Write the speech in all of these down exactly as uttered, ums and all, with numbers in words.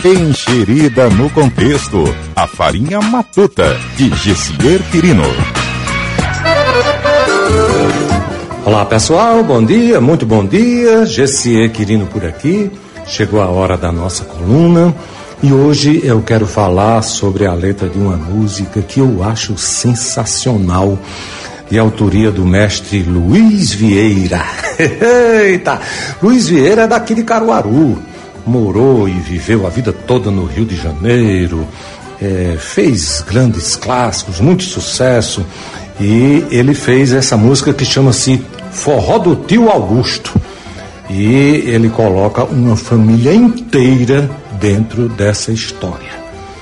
Encherida no contexto, a farinha matuta, de Gessier Quirino. Olá pessoal, bom dia, muito bom dia, Gessier Quirino por aqui. Chegou a hora da nossa coluna e hoje eu quero falar sobre a letra de uma música que eu acho sensacional, de autoria do mestre Luiz Vieira. Eita, Luiz Vieira é daqui de Caruaru, morou e viveu a vida toda no Rio de Janeiro, é, fez grandes clássicos, muito sucesso, e ele fez essa música que chama-se Forró do Tio Augusto, e ele coloca uma família inteira dentro dessa história.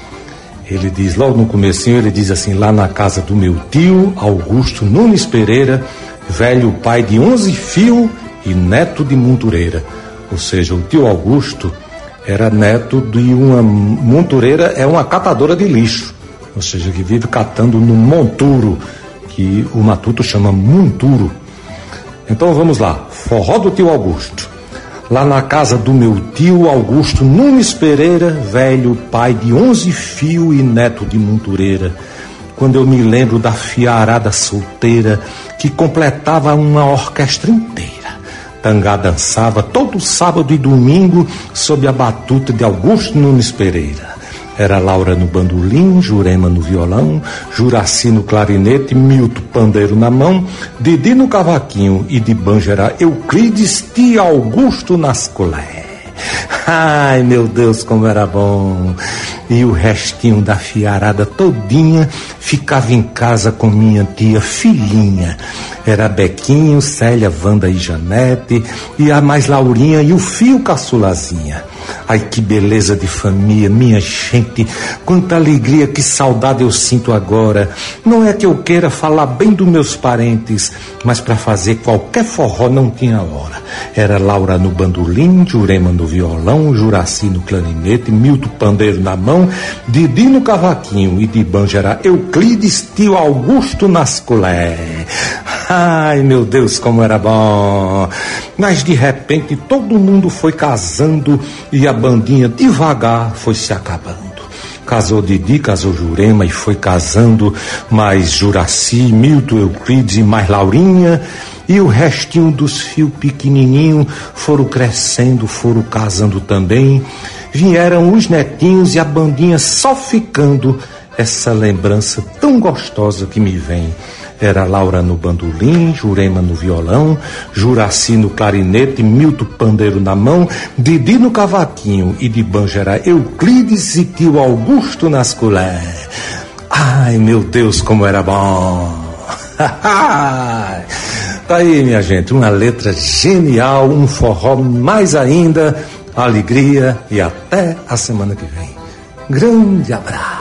Ele diz, logo no comecinho, ele diz assim: lá na casa do meu tio Augusto Nunes Pereira, velho pai de onze fios e neto de montureira. Ou seja, o tio Augusto era neto de uma montureira, é uma catadora de lixo, ou seja, que vive catando no monturo, que o matuto chama monturo. Então vamos lá, Forró do Tio Augusto. Lá na casa do meu tio Augusto Nunes Pereira, velho pai de onze fios e neto de montureira, quando eu me lembro da fiarada solteira que completava uma orquestra inteira. Tangá dançava todo sábado e domingo sob a batuta de Augusto Nunes Pereira. Era Laura no bandolim, Jurema no violão, Juraci no clarinete, Milton pandeiro na mão, Didi no cavaquinho e de banjo era Euclides, tio Augusto nas colé. Ai, meu Deus, como era bom! E o restinho da fiarada todinha ficava em casa com minha tia filhinha. Era Bequinho, Célia, Wanda e Janete, e a mais Laurinha e o fio caçulazinha. Ai, que beleza de família, minha gente, quanta alegria, que saudade eu sinto agora. Não é que eu queira falar bem dos meus parentes, mas para fazer qualquer forró não tinha hora. Era Laura no bandolim, Jurema no violão, Juraci no clarinete, Milton pandeiro na mão, Didi no cavaquinho e de banjo era Euclides, tio Augusto nas colé. Ai, meu Deus, como era bom! Mas de repente todo mundo foi casando e a bandinha devagar foi se acabando. Casou Didi, casou Jurema e foi casando, mais Juraci, Milton, Euclides e mais Laurinha. E o restinho dos fios pequenininhos foram crescendo, foram casando também. Vieram os netinhos e a bandinha só ficando. Essa lembrança tão gostosa que me vem. Era Laura no bandolim, Jurema no violão, Juraci no clarinete, Milton pandeiro na mão, Didi no cavaquinho e de banjo era Euclides e tio Augusto nas colé. Ai, meu Deus, como era bom! Tá aí, minha gente, uma letra genial, um forró mais ainda, alegria e até a semana que vem. Grande abraço!